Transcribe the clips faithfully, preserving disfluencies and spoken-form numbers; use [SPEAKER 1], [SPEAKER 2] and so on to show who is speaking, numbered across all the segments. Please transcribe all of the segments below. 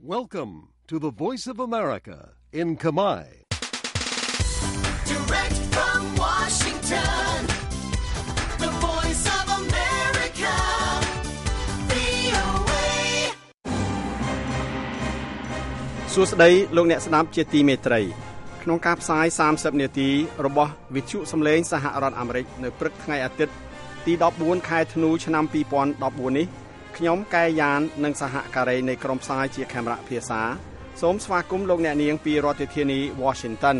[SPEAKER 1] Welcome to the Voice of America in Khmer.
[SPEAKER 2] Direct from Washington, the Voice of America, វី អូ เอ
[SPEAKER 3] សួស្តីលោកអ្នកស្ដាប់ជាទីមេត្រីក្នុងការផ្សាយសាមសិបនាទីរបស់វិទ្យុសំឡេងសហរដ្ឋអាមេរិកនៅព្រឹកថ្ងៃអាទិត្យទីដប់បួនខែធ្នូឆ្នាំពីរពាន់ដប់បួននេះខ្ញុំកែយ៉ាននិងសហការីនៃក្រុមផ្សាយជាកាមេរ៉ាភាសាសូមស្វាគមន៍លោកអ្នកនាងពីរដ្ឋធានី Washington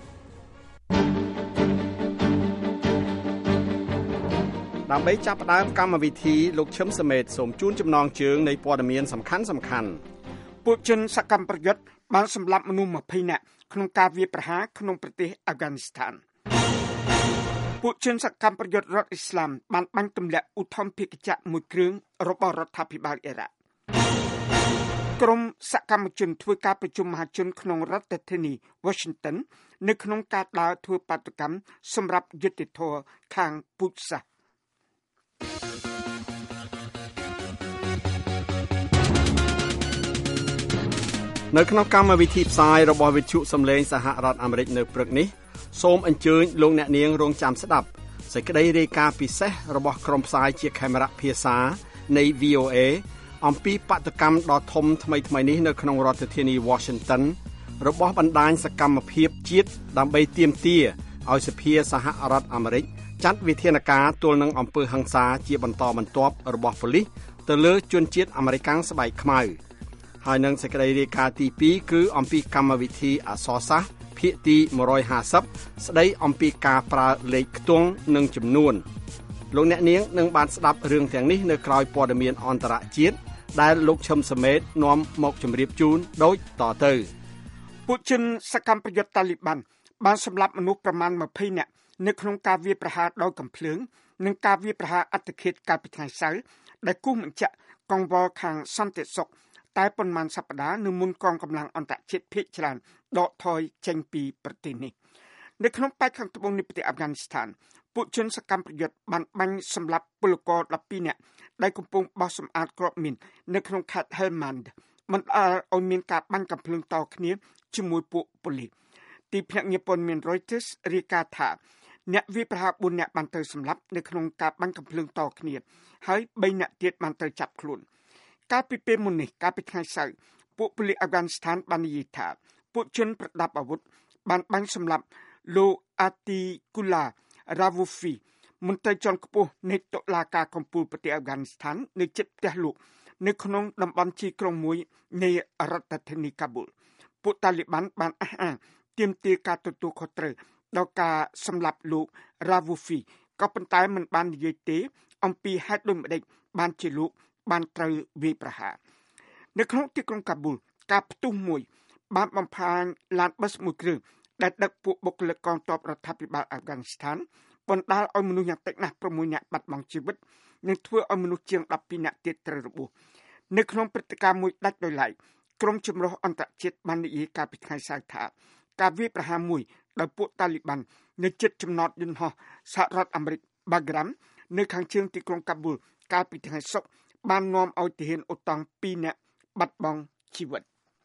[SPEAKER 3] ដើម្បីចាប់ផ្ដើមកម្មវិធីលោកឈឹមសមេតសូមជូនចំណងជើងនៃព័ត៌មានសំខាន់សំខាន់
[SPEAKER 4] ពួកជនសកម្មប្រយុទ្ធបានសម្លាប់មនុស្សម្ភៃនាក់ក្នុងការវាយប្រហារក្នុងប្រទេសអាហ្វហ្គានីស្ថានពួកជនសកម្មប្រយុទ្ធរដ្ឋអ៊ីស្លាមបានបាញ់ទម្លាក់ឧទ្ធម្ភាគចក្រមួយគ្រឿងរបស់រដ្ឋាភិបាលអ៊ីរ៉ាក់ក្រុមសកម្មជនធ្វើការប្រជុំមហាជនក្នុងរដ្ឋធានី Washington នៅក្នុងការដើរធ្វើបាតុកម្មសម្រាប់យុត្តិធម៌ខាងពុទ្ធសាសនា
[SPEAKER 3] នៅក្នុងកម្មវិធីផ្សាយរបស់វិទ្យុសំឡេងសហរដ្ឋអាមេរិកនៅព្រឹកនេះសូមអញ្ជើញលោកអ្នកនាងរងចាំស្ដាប់សេចក្តីរាយការណ៍ពិសេសរបស់ក្រុមផ្សាយជាកាមេរ៉ាភាសានៃ វី អូ เอ អំពីបាតុកម្មដ៏ធំថ្មីថ្មីនេះនៅក្នុងរដ្ឋធានី Washington របស់បណ្ដាញសកម្មភាពជាតិដើម្បីទាមទារឲ្យសភាសហរដ្ឋអាមេរិកចាត់វិធានការទល់នឹងអំពើហិង្សាជាបន្តបន្ទាប់របស់ប៉ូលីសទៅលើជនជាតិអាមេរិកស្បែកខ្មៅហើយនឹងសេចក្តីរាយការណ៍ទីពីរគឺអំពីកម្មវិធីអក្សរសាស្ត្រភាគទីមួយរយហាសិបស្ដីអំពីការប្រើលេខខ្ទង់និងចំនួនលោកអ្នកនាងនឹងបានស្ដាប់រឿងទាំងនេះនៅក្រៅព័ត៌មានអន្តរជាតិដែលលោកឈឹមសមេតនាំមកជម្រាបជូនដូចតទៅ
[SPEAKER 4] ពួកជនសកម្មប្រយុទ្ធតាលីបានបានសម្លាប់មនុស្សប្រមាណម្ភៃនាក់នៅក្នុងការវាយប្រហារដោយកាំភ្លើងនិងការវាយប្រហារអត្តឃាតកាលពីថ្ងៃសៅរ៍ដែលគូសបញ្ជាក់កងវល់ខាងសន្តិសុខតែប៉ុន្មានសប្តាហ៍នៅមុនកងកម្លាំងអន្តរជាតិភាគច្រើនដកថយចេញពីប្រទេសនេះនៅក្នុងប៉ែកខាងត្បូងនៃប្រទេសអាហ្វហ្គានីស្ថានពួកជនសកម្មប្រយុទ្ធបានបាញ់សម្លាប់ពលករដប់ពីរនាក់ដែលកំពុងបោះសម្អាតគ្រាប់មីននៅក្នុងខេត្ត Helmand មិនអើឲ្យមានការបាញ់កាំភ្លើងតគ្នាជាមួយពួកប៉ូលីសទីភ្នាក់ងារព័ត៌មាន Reuters រាយការណ៍ថាអ្នកវាយប្រហារបួននាក់បានត្រូវសម្លាប់នៅក្នុងការបាញ់កាំភ្លើងតគ្នាហើយបីនាក់ទៀតបានត្រូវចាប់ខ្លួនកាលពីពេលមុននេះកាលពីថ្ងៃសៅរ៍ពួកប៉ូលីសអាហ្វហ្គានីស្ថានបាននិយាយថាពួកជនប្រដាប់អាវុធបានបាញ់សម្លាប់លោកអាទីគូឡារ៉ាវូហ្វីមន្ត្រីជាន់ខ្ពស់នៃតុលាការកំពូលប្រទេសអាហ្វហ្គានីស្ថាននៅជិតផ្ទះលោកនៅក្នុងតំបន់ជាយក្រុងមួយនៃរដ្ឋធានីកាប៊ូលពួកតាលីបានបានអះអាងទាមទារការទទួលខុសត្រូវដល់ការសម្លាប់លោករ៉ាវូហ្វីក៏ប៉ុន្តែមិនបាននិយាយទេអំពីហេតុដូចម្តេចបានជាលោកបានត្រូវវាយប្រហារនៅក្នុងទីក្រុងកាប៊ូលការផ្ទុះមួយបានបំផ្លាញឡានប៊ឺសមួយគ្រឿងដែលដឹកពួកបុគ្គលិកកងទ័ពរដ្ឋាភិបាលអាហ្វហ្គានីស្ថានបណ្ដាលឲ្យមនុស្សយ៉ាងតិចណាស់៦នាក់បាត់បង់ជីវិតនិងធ្វើឲ្យមនុស្សជាងដប់ពីរនាក់ទៀតត្រូវរបួសនៅក្នុងព្រឹត្តិការណ៍មួយដាច់ដោយឡែកក្រុមចម្រុះអន្តរជាតិបាននិយាយកាលពីថ្ងៃសៅរ៍ថាការវាយប្រហារមួយដោយពួកតាលីបាននៅជិតចំណតយន្តហោះសហរដ្ឋអាមេរិក Bagram នៅខាងជើងទីក្រុងកាប៊ូលកាលពីថ្ងៃសុក្របាននាំឲ្យទាហានអូតង់ពីរនាក់បាត់បង់ជីវិត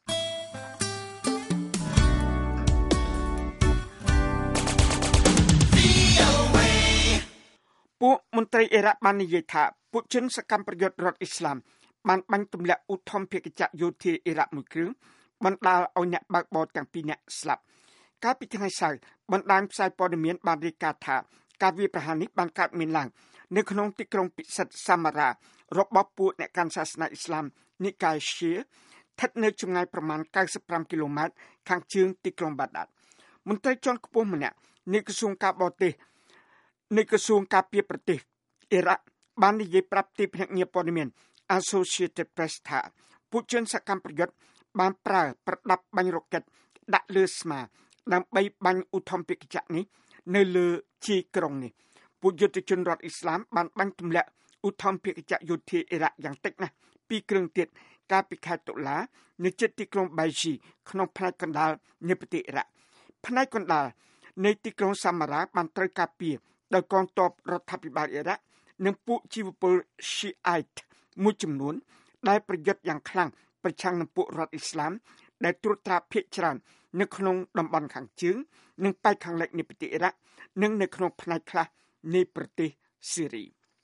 [SPEAKER 4] ពួកមន្ត្រីអ៊ីរ៉ាក់បាននិយាយថាពួកជនសកម្មប្រយុទ្ធរដ្ឋអ៊ីស្លាមបានបាញ់ទម្លាក់ឧទ្ធម្ភាគចក្រយោធាអ៊ីរ៉ាក់មួយគ្រឿងបណ្ដាលឲ្យអ្នកបើកបរទាំងពីរនាក់ស្លាប់កាលពីថ្ងៃសៅរ៍បណ្ដាញផ្សាយព័ត៌មានបានរាយការណ៍ថាការវាយប្រហារនេះបានកើតមានឡើងនៅក្នុងទីក្រុងពិសិដ្ឋសាមារ៉ារបស់ពួកអ្នកកាន់សាសនាអ៊ីស្លាមនីកាយឈៀស្ថិតនៅចម្ងាយប្រមាណកៅសិបប្រាំគីឡូម៉ែត្រខាងជើងទីក្រុងបាដាតមន្ត្រីជាន់ខ្ពស់ម្នាក់នៃក្រសួងការបរទេសនៃក្រសួងការពារប្រទេសអ៊ីរ៉ាក់បាននិយាយប្រាប់ទីភ្នាក់ងារព័ត៌មាន Associated Press ថាពួកជនសកម្មប្រយុទ្ធបានប្រើប្រដាប់បាញ់រ៉ុកែតដាក់លើស្មាដើម្បីបាញ់ឧទ្ធម្ភាគចក្រនេះនៅលើជាយក្រុងនេះពួកយុទ្ធជនរដ្ឋអ៊ីស្លាមបានបាញ់ទម្លាក់ឧទ្ធម្ភាគចក្រយោធាអ៊ីរ៉ាក់យ៉ាងតិចណាស់ពីរគ្រឿងទៀតកាលពីខែតុលានៅជិតទីក្រុងបៃជីក្នុងផ្នែកកណ្ដាលនៃប្រទេសអ៊ីរ៉ាក់ផ្នែកកណ្ដាលនៃទីក្រុងសាមារ៉ាបានត្រូវការពារដោយកងទ័ពរដ្ឋាភិបាលអ៊ីរ៉ាក់និងពួកជីវពល Shiite មួយចំនួនដែលប្រយុទ្ធយ៉ាងខ្លាំងប្រឆាំងនឹងពួករដ្ឋអ៊ីស្លាមដែលត្រួតត្រាភាគច្រើននៅក្នុងតំបន់ខាងជើងនិងប៉ែកខាងលិចនៃប្រទេសអ៊ីរ៉ាក់និងនៅក្នុងផ្នែកខ្លះនៃប្រទេសស៊េរី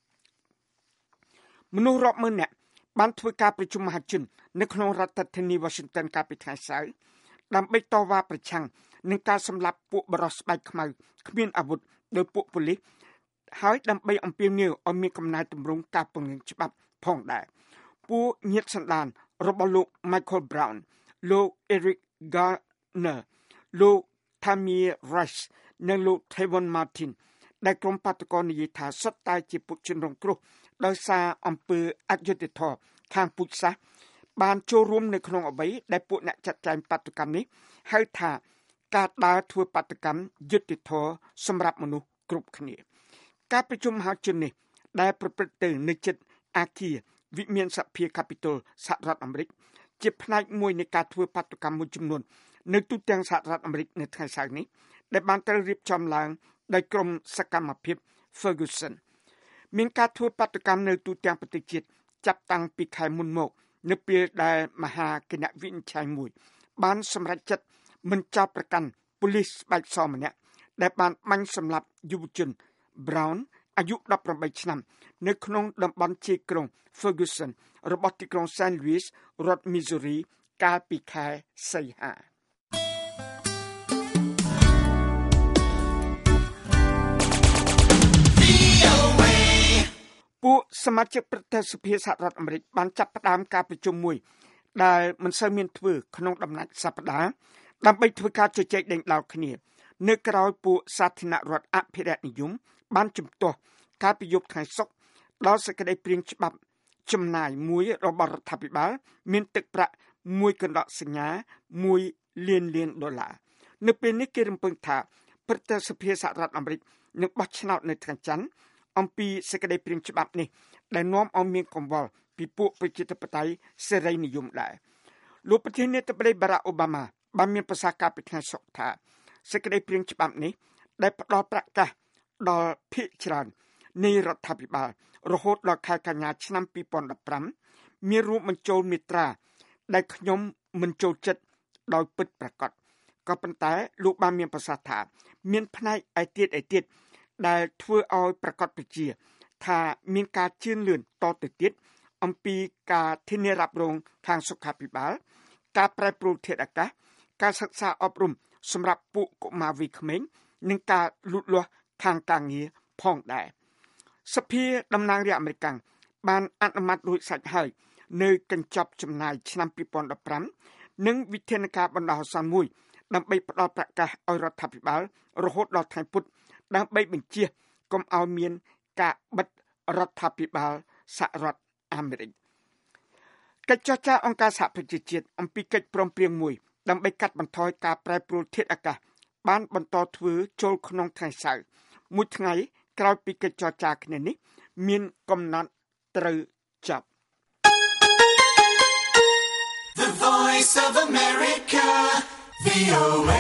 [SPEAKER 4] មនុស្សរាប់ម៉ឺននាក់បានធ្វើការប្រជុំមហាជននៅក្នុងរដ្ឋធានី Washington កាលពីថ្ងៃសៅរ៍ដើម្បីតវ៉ាប្រឆាំងនឹងការសម្លាប់ពួកបរិសុទ្ធស្បែកខ្មៅគ្មានអាវុធដោយពួកប៉ូលីសហើយដើម្បីអំពាវនាវឲ្យមានកំណែទម្រង់ការពង្រឹងច្បាប់ផងដែរពួកញាតិសន្តានរបស់លោក Michael Brown លោក Eric Garner លោក Tamir Rice និងលោក Trayvon Martin ដែលក្រុមបាតុករនិយាយថាសុទ្ធតែជាពួកជនរងគ្រោះដោយសារអំពើអយុត្តិធម៌ខាងពូជសាសន៍បានចូលរួមនៅក្នុងអ្វីដែលពួកអ្នកចាត់ចែងបាតុកម្មនេះហៅថាការដើរធ្វើបាតុកម្មយុត្តិធម៌សម្រាប់មនុស្សគ្រប់គ្នាការប្រជុំមហាជននេះដែលប្រព្រឹត្តទៅនៅជិតអគារវិមានសភា Capitol សហរដ្ឋអាមេរិកជាផ្នែកមួយនៃការធ្វើបាតុកម្មមួយចំនួននៅទូទាំងសហរដ្ឋអាមេរិកនៅថ្ងៃសៅរ៍នេះដែលបានត្រូវរៀបចំឡើងដោយក្រុមសកម្មភាព Ferguson មានការធ្វើបាតុកម្មនៅទូទាំងប្រទេសជាតិចាប់តាំងពីខែមុនមកនៅពេលដែលមហាគណៈវិនិច្ឆ័យមួយបានសម្រេចចិត្តមិនចោទប្រកាន់ប៉ូលីសស្បែកសម្នាក់ដែលបានបាញ់សម្លាប់យុវជន Brown អាយុដប់ប្រាំបីឆ្នាំនៅក្នុងតំបន់ជាយក្រុង Ferguson របស់ទីក្រុង Saint Louis រដ្ឋ Missouri កាលពីខែសីហាពួកសមាជិកប្រតិសភាសហរដ្ឋអាមេរិកបានចាប់ផ្ដើមការប្រជុំមួយដែលមិនសូវមានធ្វើក្នុងដំណាច់សប្តាហ៍ដើម្បីធ្វើការជជែកដេញដោលគ្នានៅក្រៅពួកសាធារណរដ្ឋអភិរក្សនិយមបានជំទាស់ការពីយប់ថ្ងៃសុក្រដល់សេចក្តីព្រាងច្បាប់ចំណាយមួយរបស់រដ្ឋាភិបាលមានទឹកប្រាក់មួយកណ្ដកសញ្ញាមួយលានលានដុល្លារនៅពេលនេះគេរំពឹងថាប្រតិសភាសហរដ្ឋអាមេរិកនឹងបោះឆ្នោតនៅថ្ងៃច័ន្ទអំពីសេចក្តីព្រាងច្បាប់នេះដែលនាំឲ្យមានកង្វល់ពីពួកប្រជាធិបតេយ្យសេរីនិយមដែរលោកប្រធានាធិបតី Barack Obama បានមានប្រសាសន៍កាលពីថ្ងៃសុក្រថាសេចក្តីព្រាងច្បាប់នេះដែលផ្ដល់ប្រកាសដល់ភាគច្រើននៃរដ្ឋាភិបាលរហូតដល់ខែកញ្ញាឆ្នាំពីរពាន់ដប់ប្រាំមានរួមបញ្ចូលមាត្រាដែលខ្ញុំមិនចូលចិត្តដោយពិតប្រាកដក៏ប៉ុន្តែលោកបានមានប្រសាសន៍ថាមានផ្នែកឯទៀតឯទៀតដែលធ្វើឲ្យប្រកាសប្រជាថាមានការជឿនលឿនតទៅទៀតអំពីការធានារ៉ាប់រងខាងសុខាភិបាលការប្រែប្រួលធាតុអាកាសការសិក្សាអប់រំសម្រាប់ពួកកុមារវ័យក្មេងនិងការលូតលាស់ខាងការងារផងដែរសភាតំណាងរាស្ត្រអាមេរិកបានអនុម័តរួចសាច់ហើយនៅកញ្ចប់ចំណាយឆ្នាំពីរពាន់ដប់ប្រាំនិងវិធានការបណ្ដោះអាសន្នមួយដើម្បីផ្ដល់ប្រកាសឲ្យរដ្ឋាភិបាលរហូតដល់ថ្ងៃពុធដើម្បីបញ្ជាកុំឲ្យមានការបិទរដ្ឋាភិបាលសហរដ្ឋអាមេរិកកិច្ចចរចាអង្គការសហប្រជាជាតិអំពីកិច្ចព្រមព្រៀងមួយដើម្បីកាត់បន្ថយការប្រែប្រួលធាតុអាកាសបានបន្តធ្វើចូលក្នុងថ្ងៃសៅរ៍មួយថ្ងៃក្រោយពីកិច្ចចរចាគ្នានេះមានកំណត់ត្រូវចប់
[SPEAKER 2] The Voice of America វី អូ เอ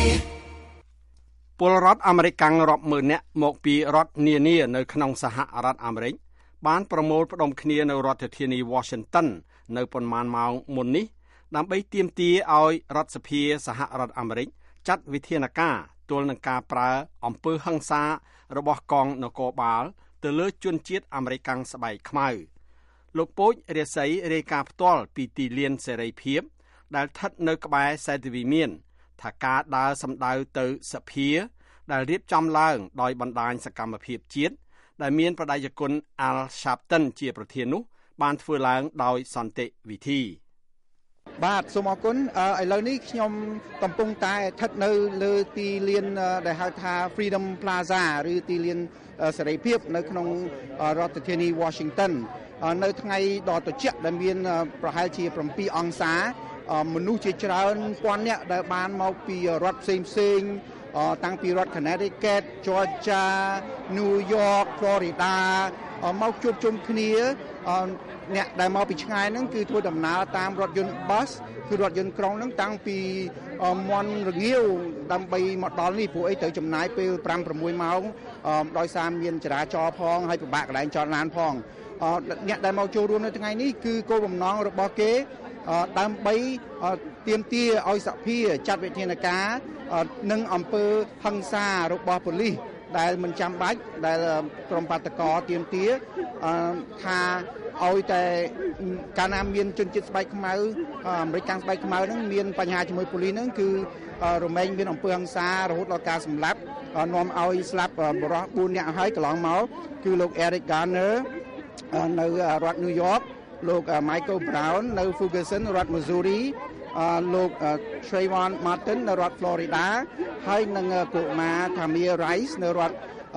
[SPEAKER 3] ពលរដ្ឋអាមេរិករាប់ម៉ឺននាក់មកពីរដ្ឋនានានៅក្នុងសហរដ្ឋអាមេរិកបានប្រមូលផ្ដុំគ្នានៅរដ្ឋធានី Washington នៅប៉ុន្មានម៉ោងមុននេះដើម្បីទាមទារឲ្យរដ្ឋសភាសហរដ្ឋអាមេរិកចាត់វិធានការទល់នឹងការប្រើអំពើហិង្សារបស់កងនគរបាលទៅលើជនជាតិអាមេរិកស្បែកខ្មៅលោកពូចរាសីរាយការណ៍ផ្ទាល់ពីទីលានសេរីភាពដែលស្ថិតនៅក្បែរសេតវិមានថាការដើរសម្ដៅទៅសភាដែលរៀបចំឡើងដោយបណ្ដាញសកម្មភាពជាតិដែលមានបដិជន Al Sharpton ជាប្រធាននោះបានធ្វើឡើងដោយសន្តិវិធី
[SPEAKER 5] បាទសូមអរគុណឥឡូវនេះខ្ញុំកំពុងតែស្ថិតនៅលើទីលានដែលហៅថា Freedom Plaza ឬទីលានសេរីភាពនៅក្នុងរដ្ឋធានី Washington នៅថ្ងៃដ៏ត្រជាក់ដែលមានប្រហែលជាប្រាំពីរអង្សាមនុស្សជាច្រើនពាន់នាក់ដែលបានមកពីរដ្ឋផ្សេងផ្សេងតាំងពីរដ្ឋ Connecticut, Georgia, New York, Florida មកជួបជុំគ្នាអ្នកដែលមកពីឆ្ងាយហ្នឹងគឺធ្វើដំណើរតាមរថយន្ត bus គឺរថយន្តក្រុងហ្នឹងតាំងពីមាន់រងាវដើម្បីមកដល់នេះព្រោះអីត្រូវចំណាយពេលប្រាំប្រាំមួយម៉ោងដោយសារមានចរាចរណ៍ផងហើយពិបាកកន្លែងចតឡានផងអ្នកដែលមកចូលរួមនៅថ្ងៃនេះគឺគោលបំណងរបស់គេដើម្បីទាមទារឲ្យសហភាពចាត់វិធានការនឹងអំពើហិង្សារបស់ប៉ូលីសដែលមិនចាំបាច់ដែលក្រុមបាតកោទាមទារថាឲ្យតែកាលណាមានជនជាតិស្បែកខ្មៅអាមេរិកកាំងស្បែកខ្មៅហ្នឹងមានបញ្ហាជាមួយប៉ូលីសហ្នឹងគឺរមែងមានអំពើហិង្សារហូតដល់ការសម្លាប់នាំឲ្យស្លាប់បរិសុទ្ធបួននាក់ហើយកន្លងមកគឺលោក Eric Garner នៅរដ្ឋ New York លោក Michael Brown នៅ Ferguson រដ្ឋ Missouri លោក Trayvon Martin នៅរដ្ឋ Florida ហើយនិងកុមារ Tamir Rice នៅរដ្ឋ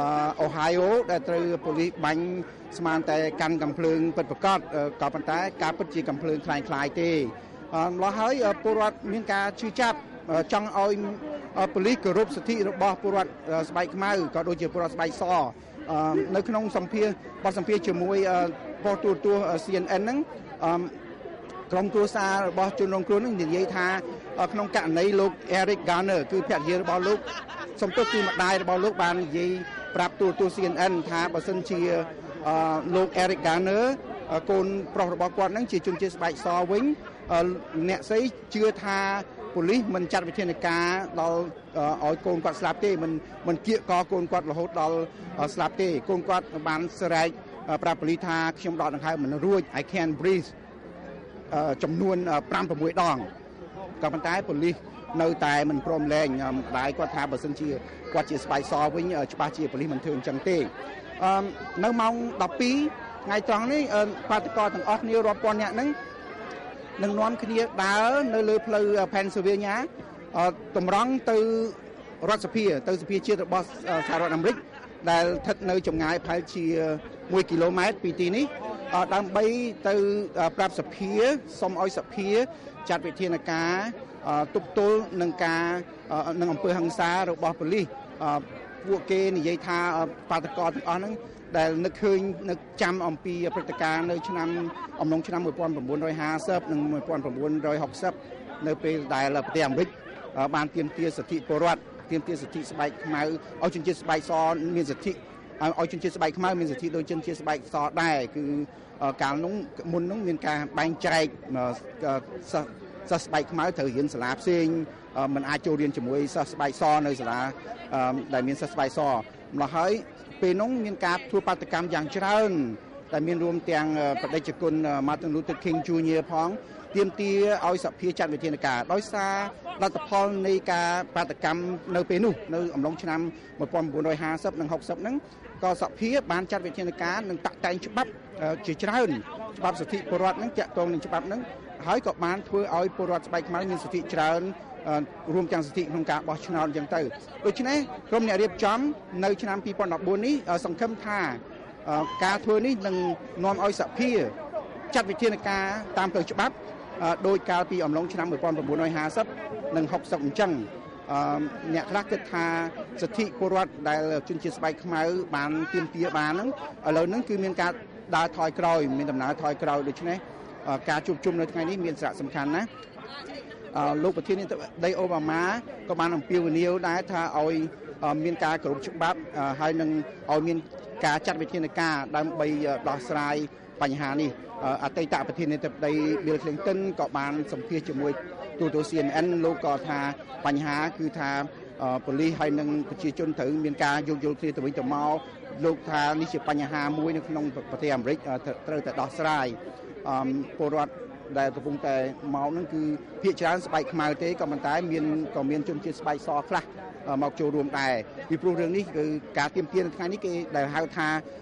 [SPEAKER 5] Ohio ដែលត្រូវប៉ូលីសបាញ់ស្មានតែកាន់កំភ្លើងពិតប្រាកដក៏ប៉ុន្តែការពិតជាកំភ្លើងคล้ายៗទេម្ល៉េះហើយពលរដ្ឋមានការជឿចាប់ចង់ឲ្យប៉ូលីសគោរពសិទ្ធិរបស់ពលរដ្ឋស្បែកខ្មៅក៏ដូចជាពលរដ្ឋស្បែកសនៅក្នុងសម្ភារបទសម្ភាសជាមួយប៉ុស្តិ៍ទូរទស្សន៍ C N N ហ្នឹងក្រុមគ្រួសាររបស់ជនរងគ្រោះនឹងនិយាយថាក្នុងករណីលោក Eric Garner គឺភរិយារបស់លោកសំទោសគឺម្ដាយរបស់លោកបាននិយាយប្រាប់ទូរទស្សន៍ C N N ថាបើសិនជាលោក Eric Garner កូនប្រុសរបស់គាត់នឹងជាជនជាតិស្បែកសវិញអ្នកស្រីជឿថាប៉ូលីសមិនចាត់វិធានការដល់ឲ្យកូនគាត់ស្លាប់ទេមិនមិនគៀកកកូនគាត់រហូតដល់ស្លាប់ទេកូនគាត់បានស្រែកប្រាប់ប៉ូលីសថាខ្ញុំដកដង្ហើមមិនរួច I can't breathe ចំនួនfive sixដងក៏ប៉ុន្តែប៉ូលីសនៅតែមិនព្រមលែងម្ដាយគាត់ថាបើសិនជាគាត់ជាស្បែកសវិញច្បាស់ជាប៉ូលីសមិនធ្វើអញ្ចឹងទេនៅម៉ោងtwelveថ្ងៃត្រង់នេះបាតកោទាំងអស់គ្នារាប់ពាន់នាក់ហ្នឹងនឹងនាំគ្នាដើរនៅលើផ្លូវ Pennsylvania តម្រង់ទៅរដ្ឋសភាទៅសភាជាតិរបស់សហរដ្ឋអាមេរិកដែលស្ថិតនៅចម្ងាយប្រហែលជាoneគីឡូម៉ែត្រពីទីនេះដើម្បីទៅប្រាប់សភាសូមឲ្យសភាចាត់វិធានការទប់ទល់នឹងការនឹងអំពើហិង្សារបស់ប៉ូលីសពួកគេនិយាយថាបាតកោទាំងអស់ហ្នឹងដែលនឹកឃើញនឹកចាំអំពីព្រឹត្តិការណ៍នៅឆ្នាំអំឡុងឆ្នាំnineteen fiftyនិងnineteen sixtyនៅពេលដែលប្រទេសអាមេរិកបានទាមទារសិទ្ធិពលរដ្ឋទាមទារសិទ្ធិស្បែកខ្មៅឲ្យជនជាតិស្បែកសមានសិទ្ធិឲ្យជនជាតិស្បែកខ្មៅមានសិទ្ធិដូចជនជាតិស្បែកសដែរគឺកាលនោះមុននោះមានការបែងចែកសិស្សស្បែកខ្មៅត្រូវរៀនសាលាផ្សេងមិនអាចចូលរៀនជាមួយសិស្សស្បែកសនៅសាលាដែលមានសិស្សស្បែកសម្ល៉េះហើយពេលនោះមានការធ្វើបាតកម្មយ៉ាងច្រើនដែលមានរួមទាំងបដិជន Martin Luther King Junior ផងទាមទារឲ្យសភាចាត់វិធានការដោយសារលទ្ធផលនៃការបាតកម្មនៅពេលនោះនៅអំឡុងឆ្នាំnineteen fiftyនិងsixtyហ្នឹងក៏សភាបានចាត់វិធានការនិងតាក់តែងច្បាប់ជាច្រើនច្បាប់សិទ្ធិពលរដ្ឋហ្នឹងតាក់ទងនឹងច្បាប់ហ្នឹងហើយក៏បានធ្វើឲ្យពលរដ្ឋស្បែកខ្មៅមានសិទ្ធិច្រើនរួមទាំងសិទ្ធិក្នុងការបោះឆ្នោតអញ្ចឹងទៅដូច្នេះក្រុមអ្នករៀបចំនៅឆ្នាំtwenty fourteenនេះសង្ឃឹមថាការធ្វើនេះនឹងនាំឲ្យសភាចាត់វិធានការតាមផ្លូវច្បាប់ដោយកាលពីអំឡុងឆ្នាំnineteen fiftyនិងsixtyអញ្ចឹងអ្នកខ្លះគិតថាសិទ្ធិពលរដ្ឋដែលជនជាតិស្បែកខ្មៅបានទាមទារបានហ្នឹងឥឡូវហ្នឹងគឺមានការដើរថយក្រោយមានដំណើរថយក្រោយដូច្នេះការជួបជុំនៅថ្ងៃនេះមានសារៈសំខាន់ណាស់លោកប្រធានាធិបតីអូបាម៉ាក៏បានអំពាវនាវដែរថាឲ្យមានការគោរពច្បាប់ហើយនឹងឲ្យមានការចាត់វិធានការដើម្បីដោះស្រាយបញ្ហានេះអតីតប្រធានាធិបតី Bill Clinton ក៏បានសម្ភាសជាមួយទូរទស្សន៍ C N N លោកក៏ថាបញ្ហាគឺថាប៉ូលីសហើយនឹងប្រជាជនត្រូវមានការយោគយល់គ្នាទៅវិញទៅមកលោកថានេះជាបញ្ហាមួយនៅក្នុងប្រទេសអាមេរិកត្រូវតែដោះស្រាយពលរដ្ឋដែលកំពុងតែមកហ្នឹងគឺភាគច្រើនស្បែកខ្មៅទេក៏ប៉ុន្តែមានក៏មានជនជាតិស្បែកសខ្លះមកចូលរួមដែរពីព្រោះរឿងនេះគឺការទាមទារនៅថ្ងៃនេះគេដែលហៅថា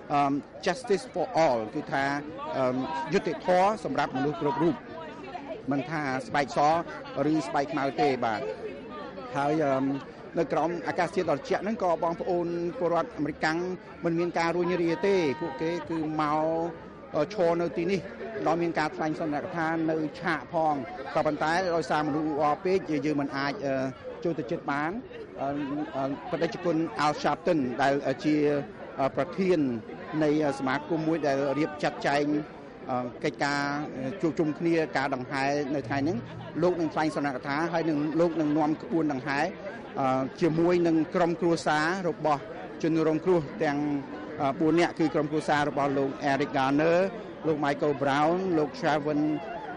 [SPEAKER 5] justice for all គឺថាយុត្តិធម៌សម្រាប់មនុស្សគ្រប់រូបមិនថាស្បែកសឬស្បែកខ្មៅទេបាទហើយនៅក្រោមអាកាសធាតុដ៏ត្រជាក់ហ្នឹងក៏បងប្អូនពលរដ្ឋអាមេរិកមិនមានការរួញរាទេពួកគេគឺមកឈរនៅទីនេះដល់មានការថ្លែងសន្និដ្ឋាននៅឆាកផងក៏ប៉ុន្តែដោយសារមនុស្សអរពេកយើងមិនអាចចូលទៅជិតបានបដិជន Al Sharpton ដែលជាប្រធាននៃសមាគមមួយដែលរៀបចាត់ចែងកិច្ចការជួបជុំគ្នាការដង្ហែនៅថ្ងៃនេះលោកនឹងថ្លែងសន្និដ្ឋានហើយនឹងលោកនឹងនាំក្បួនដង្ហែជាមួយនឹងក្រុមគ្រួសាររបស់ជនរងគ្រោះទាំងfourនាក់គឺក្រុមគ្រួសាររបស់លោក Eric Garner លោក Michael Brown លោក Trayvon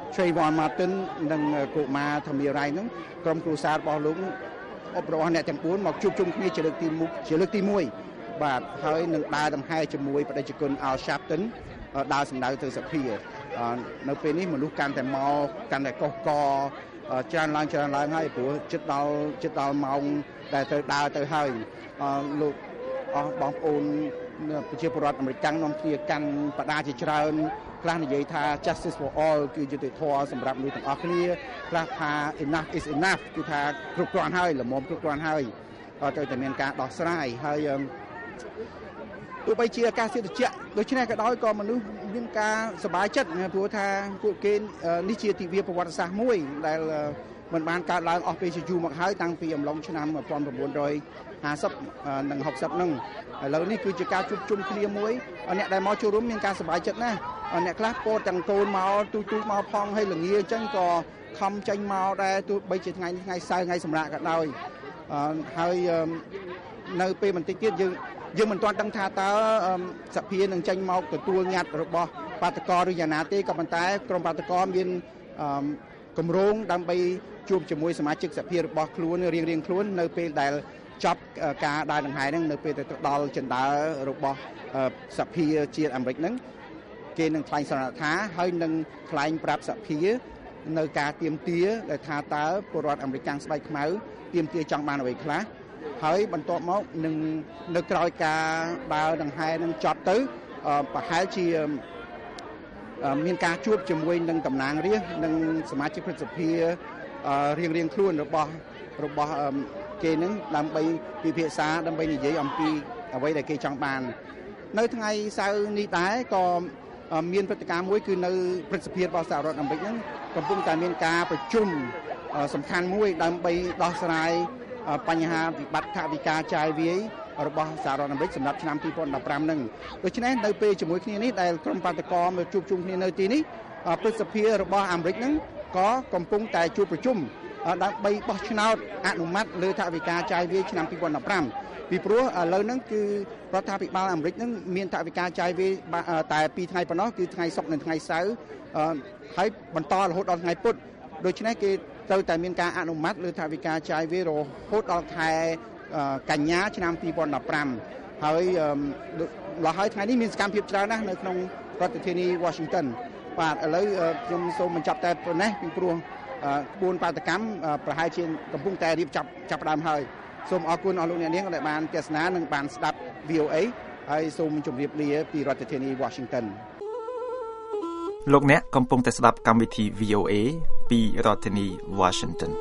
[SPEAKER 5] Trayvon Martin និងកុមារ Tamir Rai ហ្នឹងក្រុមគ្រួសាររបស់លោកអបរបស់អ្នកទាំងបួនមកជួបជុំគ្នាជាលើកទីជាលើកទី1បាទហើយនឹងដើរដង្ហែជាមួយបដិជគុណ Al Sharpton ដើរសម្ដៅទៅសភានៅពេលនេះមនុស្សកាន់តែមកកាន់តែកុះកច្រើនឡើងច្រើនឡើងហើយព្រោះជិតដល់ជិតដល់ម៉ោងដែលត្រូវដើរទៅហើយលោកអស់បងប្អូនប្រជាពលរដ្ឋអាមេរិកនាំគ្នាកាន់បដាជាច្រើនខ្លះនិយាយថា Justice for all គឺយុត្តិធម៌សម្រាប់មនុស្សទាំងអស់គ្នាខ្លះថា enough is enough គឺថាគ្រប់គ្រាន់ហើយល្មមគ្រប់គ្រាន់ហើយត្រូវតែមានការដោះស្រាយហើយទោះបីជាអាកាសធាតុត្រជាក់ដូច្នេះក៏ដោយក៏មនុស្សមានការសប្បាយចិត្តព្រោះថាពួកគេនេះជាទិវាប្រវត្តិសាស្ត្រមួយដែលមិនបានកើតឡើងអស់ពេលជាយូរមកហើយតាំងពីអំឡុងឆ្នាំmột nghìn chín trămห้าสิบនិងหกสิบហ្នឹងឥឡូវនេះគឺជាការជួបជុំគ្នាមួយអ្នកដែលមកចូលរួមមានការសប្បាយចិត្តណាស់អ្នកខ្លះពោតទាំងកូនមកទូទូមកផងហើយល្ងាអញ្ចឹងក៏ខំចេញមកដែរទោះបីជាថ្ងៃនេះថ្ងៃសៅរ៍ថ្ងៃសម្រាប់ក៏ដោយហើយនៅពេលបន្តិចទៀតយើងយើងមិនទាន់ដឹងថាតើសភានឹងចេញមកទទួលញត្តិរបស់បាតកោឬយ៉ាងណាទេក៏ប៉ុន្តែក្រុមបាតកោមានគម្រោងដើម្បីជួបជាមួយសមាជិកសភារបស់ខ្លួនរៀងៗខ្លួននៅពេលដែលចប់ការដើរដង្ហែហ្នឹងនៅពេលទៅដល់ចិន្តារបស់សភាជាតិអាមេរិកហ្នឹងគេនឹងថ្លែងសន្និដ្ឋានហើយនឹងថ្លែងប្រាប់សភានៅការទៀមទាដែលថាតើពលរដ្ឋអាមេរិកកាំងស្បែកខ្មៅទៀមទាចង់បានអ្វីខ្លះហើយបន្ទាប់មកនឹងនៅក្រោយការដើរដង្ហែនឹងចប់ទៅប្រហែលជាមានការជួបជាមួយនឹងតំណាងរាស្ត្រនិងសមាជិកព្រឹទ្ធសភារៀងៗខ្លួនរបស់របស់គេនឹងដើម្បីពិភាក្សាដើម្បីនិយាយអំពីអ្វីដែលគេចង់បាននៅថ្ងៃសៅរ៍នេះដែរក៏មានព្រឹត្តិការណ៍មួយគឺនៅព្រឹទ្ធសភារបស់សហរដ្ឋអាមេរិកហ្នឹងកំពុងតែមានការប្រជុំសំខាន់មួយដើម្បីដោះស្រាយបញ្ហាវិបត្តិថវិកាចាយវាយរបស់សហរដ្ឋអាមេរិកសម្រាប់ឆ្នាំពីរពាន់ដប់ប្រាំហ្នឹងដូច្នេះនៅពេលជាមួយគ្នានេះដែលក្រុមបាតកោមកជួបជុំគ្នានៅទីនេះព្រឹទ្ធសភារបស់អាមេរិកហ្នឹងក៏កំពុងតែជួបប្រជុំដើម្បីបោះឆ្នោតអនុម័តលើថវិកាចាយវាយឆ្នាំពីរពាន់ដប់ប្រាំពីព្រោះឥឡូវហ្នឹងគឺរដ្ឋាភិបាលអាមេរិកហ្នឹងមានថវិកាចាយវាយតែពីរថ្ងៃប៉ុណ្ណោះគឺថ្ងៃសុក្រនិងថ្ងៃសៅរ៍ហើយបន្តរហូតដល់ថ្ងៃពុធដូច្នេះគេត្រូវតែមានការអនុម័តលើថវិកាចាយវាយរហូតដល់ខែកញ្ញាឆ្នាំពីរពាន់ដប់ប្រាំហើយឡោះហើយថ្ងៃនេះមានសកម្មភាពច្រើនណាស់នៅក្នុងរដ្ឋធានី Washington បាទឥឡូវខ្ញុំសូមបញ្ចប់តែប៉ុណ្ណេះពីព្រោះក្បួនបាតកម្មប្រហែលជាកំពុងតែរៀបចាប់ចាប់ផ្ដើមហើយសូមអរគុណអស់លោកអ្នកនាងដែលបានទស្សនានិងបានស្ដាប់ V O A ហើយសូមជម្រាបលាពីរដ្ឋធានី Washington
[SPEAKER 6] លោកអ្នកកំពុងតែស្ដាប់កម្មវិធី V O A ពីរដ្ឋធានី Washington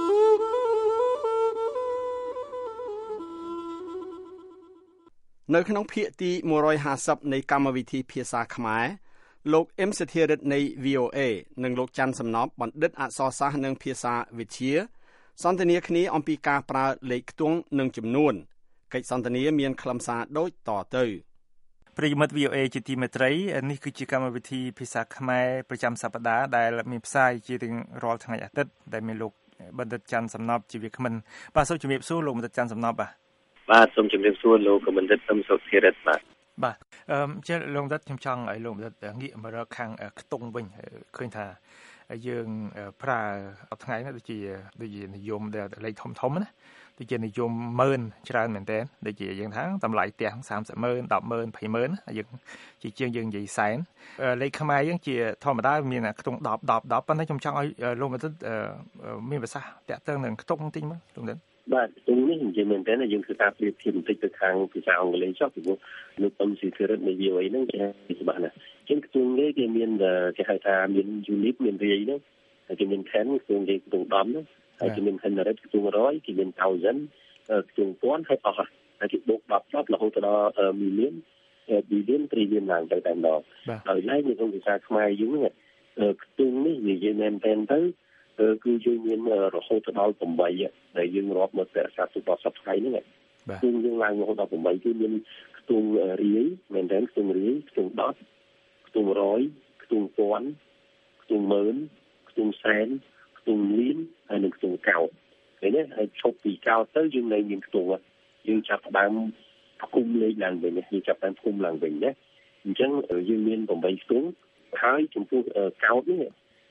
[SPEAKER 3] នៅក្នុងភាគទីmột trămห้าสิบនៃកម្មវិធីភាសាខ្មែរលោកអ៊ឹមសធិរិទ្ធនៃ V O A និងលោកច័ន្ទសំណប់បណ្ឌិតអក្សរសាស្ត្រនិងភាសាវិទ្យាសន្ទនាគ្នាអំពីការប្រើលេខខ្ទង់និងចំនួនកិច្ចសន្ទនាមានខ្លឹមសារដូចតទៅ
[SPEAKER 6] ប្រិយមិត្ត V O A ជាទីមេត្រីនេះគឺជាកម្មវិធីភាសាខ្មែរប្រចាំសប្តាហ៍ដែលមានផ្សាយជារៀងរាល់ថ្ងៃអាទិត្យដែលមានលោកបណ្ឌិតច័ន្ទសំណប់ជាវាគ្មិនបាទសូមជម្រាបសួរលោកបណ្ឌិតច័ន្ទសំណប់បាទ
[SPEAKER 7] បាទសូមជម្រាបសួរលោកបណ្ឌិតអ៊ឹមសុធិរិទ្ធបាទ
[SPEAKER 6] បាទអឺចេះលោកបណ្ឌិតខ្ញុំចង់ឲ្យលោកបណ្ឌិតងាកមករកខាងខ្ទង់វិញឃើញថាយើងប្រើថ្ងៃនេះដូចជាដូចជានិយមដែលលេខធំធំណាដូចជានិយមម៉ឺនច្រើនមែនតើដូចជាយើងថាតម្លៃផ្ទះសាមសិបម៉ឺន ដប់ម៉ឺន ยี่สิบម៉ឺនយើងជាជាងយើងនិយាយសែនលេខខ្មែរយើងជាធម្មតាមានខ្ទង់ដប់ ដប់ ដប់ប៉ុន្តែខ្ញុំចង់ឲ្យលោកបណ្ឌិតមានប្រសាសន៍តាក់ទងនឹងខ្ទង់បន្តិចមើលលោកបណ្ឌិត
[SPEAKER 7] បាទខ្ទង់នេះនិយាយមែនតើយើងគឺការប្រៀបធៀបបន្តិចទៅខាងភាសាអង់គ្លេសចុះពីព្រោះលោកអ៊ឹមសធិរិទ្ធនៃ V O A ហ្នឹងគេច្បាស់ណាស់ជាងខ្ទង់នេះគេមានគេហៅថាមាន unit មានរាយហ្នឹងហើយគេមាន ten ខ្ទង់គេខ្ទង់ដប់ហ្នឹងហើយគេមាន hundred ខ្ទង់ร้อยគេមាន thousand ខ្ទង់ពាន់ហើយអស់ហើយគេបូកដប់ដប់រហូតដល់ million billion trillion ឡើងទៅតែម្ដងដោយឡែកនៅក្នុងភាសាខ្មែរយើងហ្នឹងខ្ទង់នេះនិយាយមែនតើទៅគឺយើងមានរហូតដល់eightដែលយើងរាប់មកតែសាទុដល់សប្តាហ៍ហ្នឹងគឺយើងឡើងរហូតដល់eightគឺមានខ្ទង់រាយមែនតើខ្ទង់រាយខ្ទង់ដប់ខ្ទង់ร้อยខ្ទង់ពាន់ខ្ទង់ម៉ឺនខ្ទង់សែនខ្ទង់លានហើយនិងខ្ទង់កោដឃើញទេហើយឈប់ពីកោដទៅយើងនៅមានខ្ទង់យើងចាប់ផ្ដើមផ្គុំលេខឡើងវិញយើងចាប់ផ្ដើមផ្គុំឡើងវិញណាអញ្ចឹងយើងមានeightខ្ទង់ហើយចំពោះកោដនេះ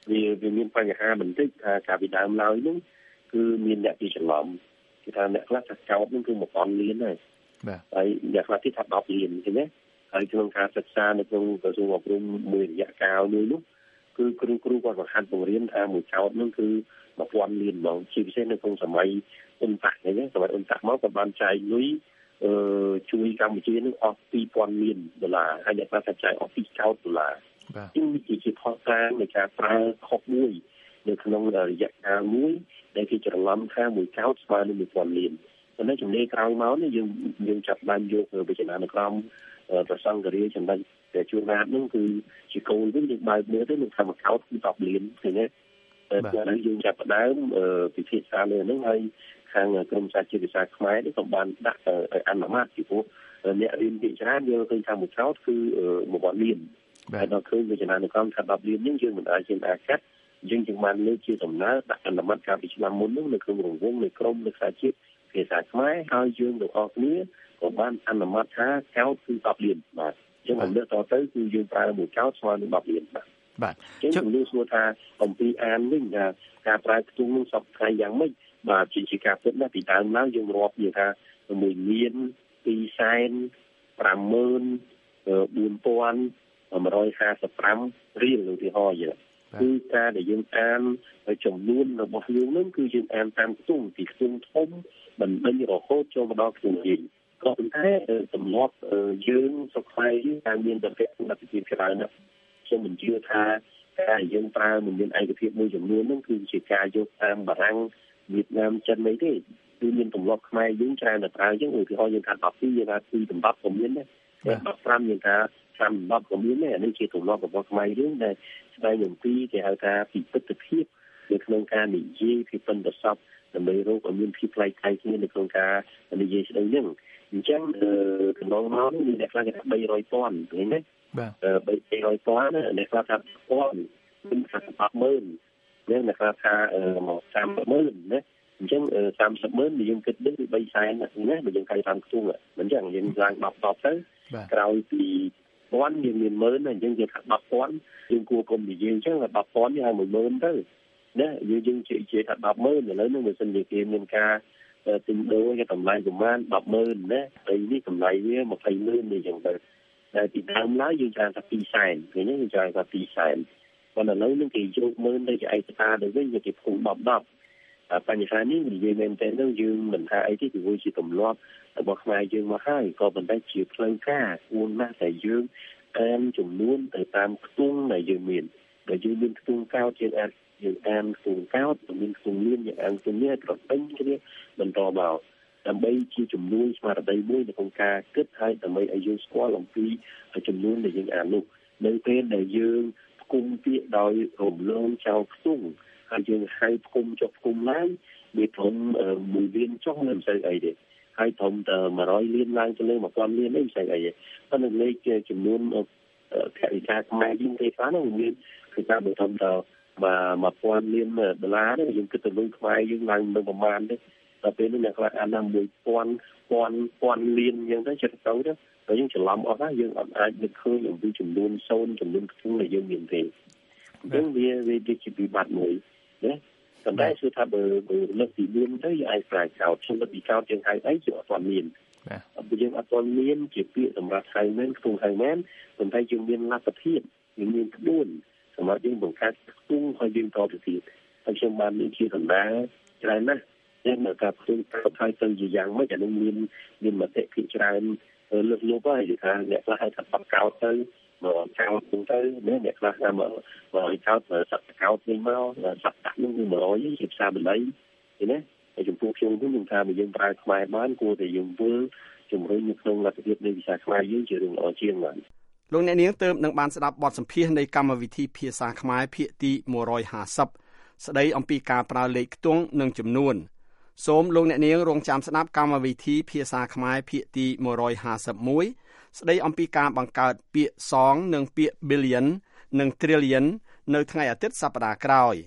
[SPEAKER 7] វាវាមានបញ្ហាបន្តិចថាការពីដើមឡើយហ្នឹងគឺមានអ្នកពីច្រឡំគេថាអ្នកខ្លះថាចោតហ្នឹងគឺmộtលានហើយ
[SPEAKER 6] បាទ
[SPEAKER 7] ហើយអ្នកខ្លះទៀតថាដប់លានឃើញទេហើយក្នុងការសិក្សានៅក្នុងក្រសួងអប់រំមួយរយៈកាលមួយនោះគឺគ្រូគ្រូគាត់បង្ហាត់បង្រៀនថាមួយចោតហ្នឹងគឺmộtលានហ្មងជាពិសេសនៅក្នុងសម័យអ៊ុនតាក់ហ្នឹងសម័យអ៊ុនតាក់មកក៏បានចាយលុយអឺជួយកម្ពុជានឹងអស់ពីរពាន់លានដុល្លារហើយអ្នកខ្លះថាចាយអស់ពីរកោដដុល្លារ
[SPEAKER 6] បាទ
[SPEAKER 7] ជាជាផលការនៃការប្រើខុសមួយនៅក្នុងរយៈកាលមួយដែលគេច្រឡំថាមួយកោដស្មើនឹងmộtលានប៉ុន្តែចំណេះក្រោយមកនេះយើងយើងចាប់បានយកវិជ្ជានុក្រមប្រសង្ឃរាជចំណេះតែជួនណាត់ហ្នឹងគឺជាគោលវិញយើងបើកមើលទៅនឹងថាមួយកោដគឺដប់លានឃើញទេតែឥឡូវយើងចាប់ផ្ដើមពិភាក្សាលើហ្នឹងហើយខាងក្រមសាស្ត្រជាភាសាខ្មែរនេះក៏បានដាក់អនុម័តពីព្រោះអ្នករៀនពីច្រើនយើងឃើញថាមួយកោដគឺmộtលានហើយដល់ឃើញវិជ្ជានុក្រមថាដប់លានហ្នឹងយើងមិនអាចជាអាកាត់យើងจึงបានលើកជាដំណើរដាក់អនុម័តកាលពីឆ្នាំមុនហ្នឹងនៅក្នុងរង្វង់នៃក្រមរក្សាជាតិភាសាខ្មែរហើយយើងទាំងអស់គ្នាក៏បានអនុម័តថាកោដគឺដប់លានបាទអញ្ចឹងអំលើតទៅគឺយើងប្រើមួយកោដស្មើនឹងដប់លានបាទ
[SPEAKER 6] បាទ
[SPEAKER 7] អញ្ចឹងខ្ញុំសួរថាអំពីអានវិញថាការប្រើខ្ទង់នឹងសពថ្ងៃយ៉ាងម៉េចបាទជាជាការពិតណាស់ពីដើមឡើងយើងរាប់និយាយថាមួយលានពីរសែនប្រាំម៉ឺនបួនពាន់một trăm hai mươi lămរៀលឧទាហរណ៍យ៉ាងគឺការដែលយើងអានចំនួនរបស់យើងនឹងគឺយើងអានតាមខ្ទង់ពីខ្ទង់ធំបណ្ដេញរហូតចូលមកដល់ខ្ទង់យីក៏ប៉ុន្តែទម្លាប់យើងសុខខ្មែរយើងតែមានតែពាក់ព័ន្ធទៅជាច្រើនណាស់ខ្ញុំមិនជឿថាការយើងប្រើមិនមានឯកភាពមួយចំនួនហ្នឹងគឺជាការយកតាមបារាំងវៀតណាមចិនអីទេគឺមានទម្លាប់ខ្មែរយើងច្រើនតែប្រើអញ្ចឹងឧទាហរណ៍យើងថាដប់ពីរយើងថាពីរដប់ក៏មានដែរដប់ប្រាំយើងថាតាមដប់ក៏មានដែរអានេះជាទម្លាប់របស់ខ្មែរយើងដែលស្ដែងអំពីគេហៅថាពីពិទ្ធភាពនៅក្នុងការនិយាយពីពិនប្រសពដើម្បីរកឲ្យមានភាពប្លែកៗគ្នានៅក្នុងការនិយាយស្ដីហ្នឹងអញ្ចឹងកន្លងមកនេះមានអ្នកខ្លះគេថាបីរយពាន់ឃើញទេ
[SPEAKER 6] បាទ
[SPEAKER 7] បីរយពាន់អ្នកខ្លះថាពាន់គឺថាដប់ម៉ឺនអ្នកខ្លះថាមកសាមសិបម៉ឺនណាអញ្ចឹងសាមសិបម៉ឺនយើងគិតដូចបីសែនណាបើយើងកាយតាមខ្ទង់មិនអញ្ចឹងយើងឡើងដប់ដប់ទៅក្រោយពីពាន់យើងមានម៉ឺនអញ្ចឹងយើងថាដប់ពាន់យើងគួរគុំនិយាយអញ្ចឹងដប់ពាន់យើងឲ្យមួយម៉ឺនទៅណាយើងយើងជាជាថាដប់ម៉ឺនឥឡូវនេះបើសិនជាគេមានការទិញដូរគេតម្លៃប្រហែលដប់ម៉ឺនណាហើយនេះតម្លៃវាម្ភៃម៉ឺនអញ្ចឹងទៅតែពីដើមឡើយយើងចាថាពីរសែនឃើញទេយើងចាថាពីរសែនប៉ុន្តែឥឡូវនេះគេយកម៉ឺនទៅជាឯកសារទៅវិញគេភូមិដប់ដប់បញ្ហានេះនិយាយមែនតើយើងមិនថាអីទេពីវាជាទម្លាប់របស់ខ្មែរយើងមកហើយក៏ប៉ុន្តែជាផ្លូវការគួរណាស់តែយើងអានចំនួនទៅតាមខ្ទង់ដែលយើងមានបើយើងមានខ្ទង់កោដយើងអាចយើងអានខ្ទង់កោដមានខ្ទង់លៀនយើងអានខ្ទង់នេះប្រពេញគ្នាបន្តមកដើម្បីជាចំនួនស្មារតីមួយនៅក្នុងការគិតហើយដើម្បីឲ្យយើងស្គាល់អំពីចំនួនដែលយើងអាននោះនៅពេលដែលយើងផ្គុំពាក្យដោយរំលងចោលខ្ទង់ហើយយើងហៅផ្គុំចុះផ្គុំឡើងវាព្រមមួយលានចុះមិនសូវអីទេហើយព្រមតែmột trămលានឡើងទៅលើmột trămលានអីមិនសូវអីទេប៉ុន្តែលេខចំនួនថវិកាខ្មែរយើងទេខ្លះនោះមានគឺថាបើព្រមតែmột trămលានដុល្លារយើងគិតទៅលុយខ្មែរយើងឡើងទៅប្រមាណទេដល់ពេលនេះអ្នកខ្លះអានថាមួយពាន់ពាន់ពាន់លានអញ្ចឹងទៅចិត្តទៅទៅហើយយើងច្រឡំអស់ណាយើងអត់អាចនឹកឃើញអំពីចំនួនសូន្យចំនួនខ្ទង់ដែលយើងមានទេអញ្ចឹងវាវាជាវិបត្តិមួយណាប៉ុន្តែគឺថាបើលើកពីលានទៅយើងអាចប្រើកោដខ្ញុំលើកពីកោដយើងហៅអីជាអត់ទាន់មានបាទយើងអត់ទាន់មានជាពាក្យសម្រាប់ហៅមែនខ្ទង់ហៅមែនប៉ុន្តែយើងមានលទ្ធភាពយើងមានក្បួនសម្រាប់យើងបង្កើតខ្ទង់ឲ្យយើងតទៅទៀតហើយខ្ញុំបានមានជាដំណើរច្រើនណាស់តែនៅការផ្ទុយទៅហើយទៅជាយ៉ាងម៉េចអានឹងមានមានមតិភាគច្រើនលើកលោកហើយថាអ្នកខ្លះហៅថាបកកោដទៅមកកោដទៅអ្នកខ្លះថាមកមកកោដសត្វកោដវិញមកសត្វដាក់នឹងមួយរយជាភាសាបាលីឃើញទេហើយចំពោះខ្ញុំវិញខ្ញុំថាបើយើងប្រើខ្មែរបានគួរតែយើងធ្វើជំរុញនៅក្នុងលទ្ធភាពនៃភាសាខ្មែរយើងជារឿងល្អជាងបាទ
[SPEAKER 3] លោកអ្នកនាងទើបនឹងបានស្ដាប់បទសម្ភាសន៍នៃកម្មវិធីភាសាខ្មែរភាគទីmột trăm hai mươiស្ដីអំពីការប្រើលេខខ្ទង់និងចំនួនសូមលោកអ្នកនាងរងចាំស្ដាប់កម្មវិធីភាសាខ្មែរភាគទីmột trăm hai mươi mốtស្ដីអំពីការបង្កើតពាក្យសងនិងពាក្យ billion និង trillion នៅថ្ងៃអាទិត្យសប្តាហ៍ក្រោយ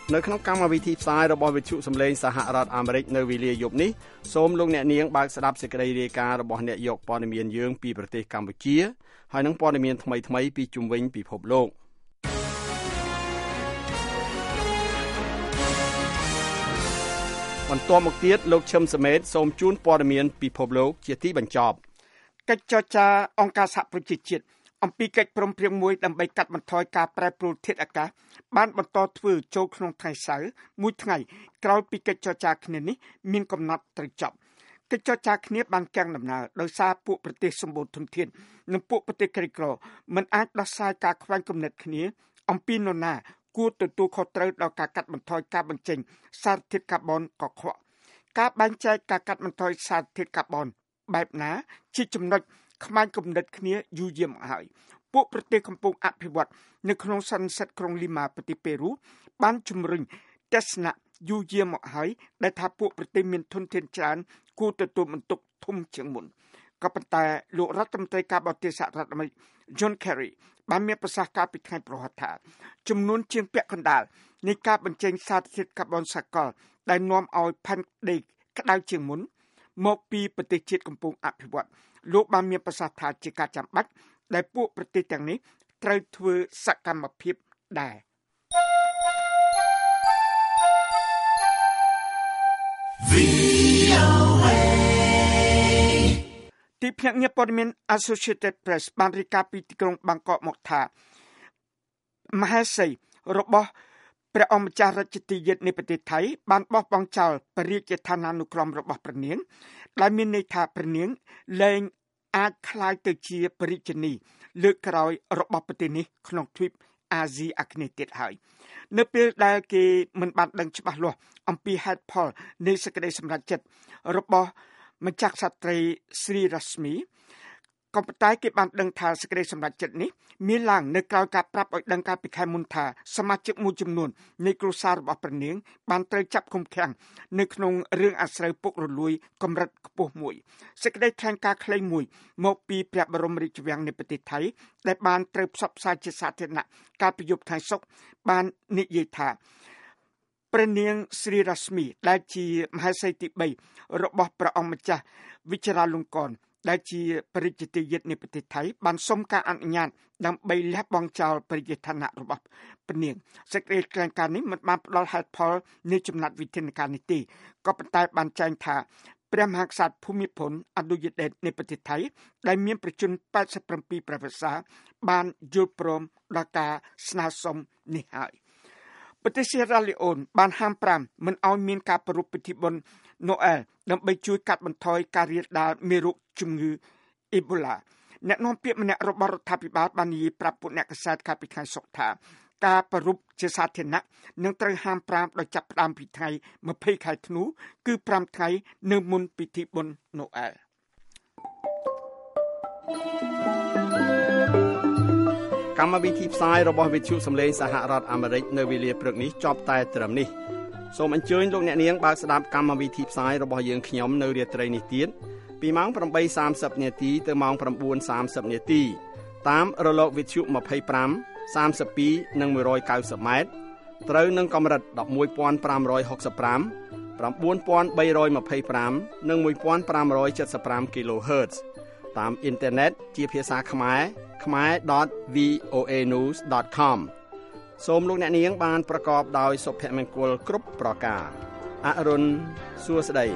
[SPEAKER 3] នៅក្នុងកម្មវិធីផ្សាយរបស់វិទ្យុសំឡេងសហរដ្ឋអាមេរិកនៅវេលាយប់នេះសូមលោកអ្នកនាងបើកស្ដាប់សេចក្តីរាយការណ៍របស់អ្នកយកព័ត៌មានយើងពីប្រទេសកម្ពុជាហើយនឹងព័ត៌មានថ្មីៗពីជុំវិញពិភពលោកបន្ទាប់មកទៀតលោកឈឹមសមេតសូមជូនព័ត៌មានពិភពលោកជាទីបញ្ចប់
[SPEAKER 4] កិច្ចចរចាអង្គការសហប្រជាជាតិអំពីកិច្ចព្រមព្រៀងមួយដើម្បីកាត់បន្ថយការប្រែប្រួលធាតុអាកាសបានបន្តធ្វើចូលក្នុងថ្ងៃសៅរ៍មួយថ្ងៃក្រោយពីកិច្ចចរចាគ្នានេះមានកំណត់ត្រូវចប់កិច្ចចរចាគ្នាបានកាំងដំណើរដោយសារពួកប្រទេសសម្បូរធនធាននិងពួកប្រទេសក្រីក្រមិនអាចដោះស្រាយការខ្វែងគំនិតគ្នាអំពីនរណាគួរទទួលខុសត្រូវដល់ការកាត់បន្ថយការបញ្ចេញសារធាតុកាបូនកខ្វក់ការបែងចែកការកាត់បន្ថយសារធាតុកាបូនបែបណាជាចំណុចខ្វែងគំនិតគ្នាយូរយារមកហើយពួកប្រទេសកំពុងអភិវឌ្ឍនៅក្នុងសន្និសីទក្រុងលីម៉ាប្រទេសប៉េរូបានជំរុញទស្សនៈយូរយារមកហើយដែលថាពួកប្រទេសមានធនធានច្រើនគួរទទួលបន្ទុកធំជាងមុនក៏ប៉ុន្តែលោករដ្ឋមន្ត្រីការបរទេសសហរដ្ឋអាមេរិក John Kerry បានមានប្រសាសន៍កាលពីថ្ងៃព្រហស្បតិ៍ថាចំនួនជាងពាក់កណ្ដាលនៃការបញ្ចេញសារធាតុកាបូនសកលដែលនាំឲ្យផែនដីក្តៅជាងមុនមកពីប្រទេសជាតិកំពុងអភិវឌ្ឍលោកបានមានប្រសាសន៍ថាជាការចាំបាច់ដែលពួកប្រទេសទាំងនេះត្រូវធ្វើសកម្មភាពដែរទីភ្នាក់ងារព័ត៌មាន Associated Press បានរាយការណ៍ពីទីក្រុងបាងកកមកថាមហេសីរបស់ព្រះអង្គម្ចាស់រាជទាយាទនៃប្រទេសថៃបានបោះបង់ចោលព្រះរាជឋានានុក្រមរបស់ព្រះនាងដែលមានន័យថាព្រះនាងលែងអាចក្លាយទៅជាព្រះរាជិនីលើកក្រោយរបស់ប្រទេសនេះក្នុងទ្វីបអាស៊ីអាគ្នេយ៍ទៀតហើយនៅពេលដែលគេមិនបានដឹងច្បាស់លាស់អំពីហេតុផលនៃសេចក្តីសម្រេចចិត្តរបស់ម្ចាស់ក្សត្រីស្រីរស្មីក៏ប៉ុន្តែគេបានដឹងថាសេចក្តីសម្រេចចិត្តនេះមានឡើងនៅក្រៅការប្រាប់ឲ្យដឹងកាលពីខែមុនថាសមាជិកមួយចំនួននៃគ្រួសាររបស់ព្រះនាងបានត្រូវចាប់ឃុំឃាំងនៅក្នុងរឿងអាស្រូវពុករលួយកម្រិតខ្ពស់មួយសេចក្តីថ្លែងការណ៍ខ្លីមួយមកពីព្រះបរមរាជវាំងនៃប្រទេសថៃដែលបានត្រូវផ្សព្វផ្សាយជាសាធារណៈកាលពីយប់ថ្ងៃសុក្របាននិយាយថាព្រះនាងស្រីរស្មីដែលជាមហេសីទីបីរបស់ព្រះអង្គម្ចាស់វិជ្ជរាលង្កនដែលជាព្រះរាជទាយាទនៃប្រទេសថៃបានសុំការអនុញ្ញាតដើម្បីលះបង់ចោលព្រះរាជឋានៈរបស់ព្រះនាងសេចក្តីថ្លែងការណ៍នេះមិនបានផ្ដល់ហេតុផលនៃចំណាត់វិធានការនេះទេក៏ប៉ុន្តែបានចែងថាព្រះមហាក្សត្រភូមិពលអនុយតេតនៃប្រទេសថៃដែលមានប្រជជនแปดสิบเจ็ดព្រះវស្សាបានយល់ព្រមដល់ការស្នើសុំនេះហើយប្រទេសសេរ៉ាឡីអូនបានហាមប្រាមមិនឲ្យមានការប្រារព្ធពិធីបុណ្យណូអែលដើម្បីជួយកាត់បន្ថយការរាលដាលមេរោគជំងឺអេបូឡាអ្នកនាំពាក្យម្នាក់របស់រដ្ឋាភិបាលបាននិយាយប្រាប់ពួកអ្នកកាសែតកាលពីថ្ងៃសុក្រថាការប្រារព្ធជាសាធារណៈនឹងត្រូវហាមប្រាមដោយចាប់ផ្ដើមពីថ្ងៃยี่สิบខែធ្នូគឺfiveថ្ងៃនៅមុនពិធីបុណ្យណូអែល
[SPEAKER 3] កម្មវិធីផ្សាយរបស់វិទ្យុសំឡេងសហរដ្ឋអាមេរិកនៅវេលាព្រឹកនេះចប់តែត្រឹមនេះសូមអញ្ជើញលោកអ្នកនាងបើកស្ដាប់កម្មវិធីផ្សាយរបស់យើងខ្ញុំនៅរាត្រីនេះទៀតពីម៉ោងeight thirtyនាទីទៅម៉ោងnine thirtyនាទីតាមរលកវិទ្យុtwenty-five, thirty-two និងone ninetyម៉ែត្រត្រូវនឹងកម្រិតeleven thousand five hundred sixty-five, nine thousand three hundred twenty-fiveនិងfifteen seventy-fiveគីឡូហឺតซ์តាមអ៊ីនធឺណិតជាភាសាខ្មែរខ្មែរ .v o a news .com សូមលោកអ្នកនាងបានប្រកបដោយសុភមង្គលគ្រប់ប្រការអរុនសួស្តី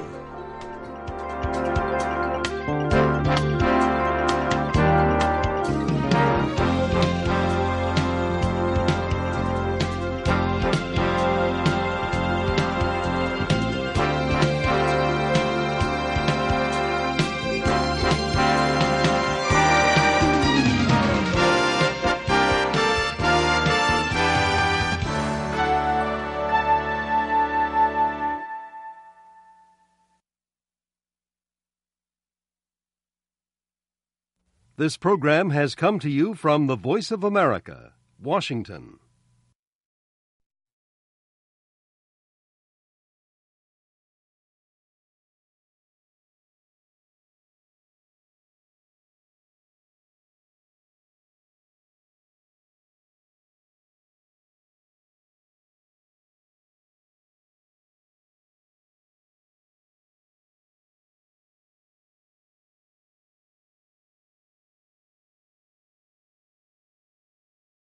[SPEAKER 1] This program has come to you from the Voice of America, Washington.